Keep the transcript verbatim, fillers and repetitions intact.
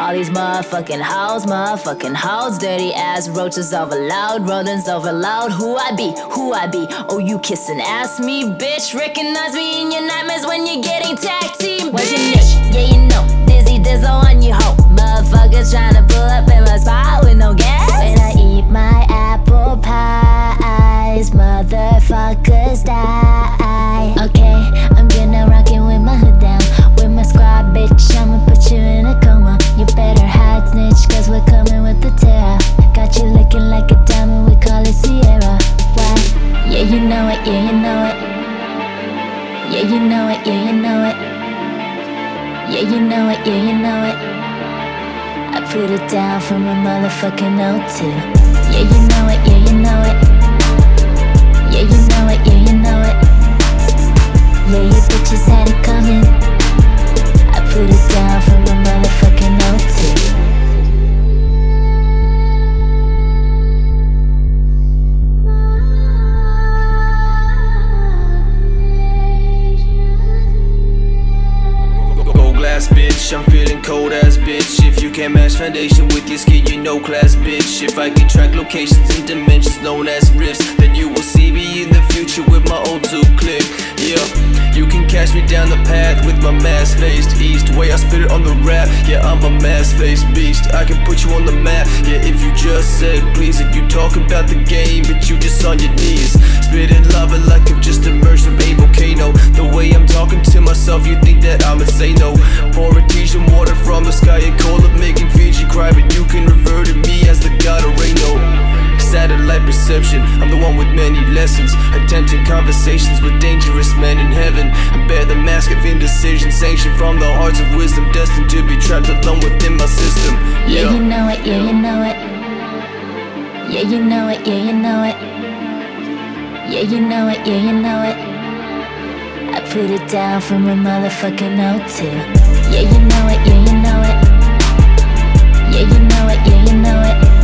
All these motherfucking hoes, motherfucking hoes, dirty ass roaches over loud, rodents over loud. Who I be, who I be, oh you kissing ass me, bitch. Recognize me in your nightmares when you're getting tag team, bitch. What's your niche? Yeah you know, Dizzy Dizzle on you hoe. Motherfuckers tryna pull up in my spot with no gas. When I eat my apple pies, motherfuckers die. Okay, I'm gonna rock it with my hood down, with my squad, bitch. I'ma put you in a coma. You better hide, snitch, cause we're coming with the terror. Got you looking like a diamond, we call it Sierra. Why? Yeah, you know it, yeah, you know it. Yeah, you know it, yeah, you know it. Yeah, you know it, yeah, you know it. I put it down from a motherfucking O two. Yeah, you know it, yeah, you know it. Yeah, you know it, yeah, you know it. Yeah, you bitches had it coming. I put it down from a motherfucking O two. Bitch, I'm feeling cold ass bitch. If you can't match foundation with your skin, you know class bitch. If I can track locations and dimensions known as rifts, then you will see me in the future with my O two click. Yeah, you can catch me down the path with my mask faced east. Way I spit it on the rap, yeah I'm a mask faced beast. I can put you on the map, yeah if you just said please. And you talk about the game, but you just on your knees. Spitting lava like I'm just emerged from a volcano. The way I'm talking to myself, you think that I'm insane, no. Pour artesian water from the sky and cold up, making Fiji cry. But you can refer to me as the god of rain, no. Satellite perception, I'm the one with many lessons. Attempting conversations with dangerous men in heaven. I bear the mask of indecision, sanctioned from the hearts of wisdom, destined to be trapped alone within my system. Yeah, yeah you know it, yeah you know it. Yeah you know it, yeah you know it. Yeah you know it, yeah you know it. I put it down from a motherfucking O two. Yeah you know it, yeah you know it. Yeah you know it, yeah you know it.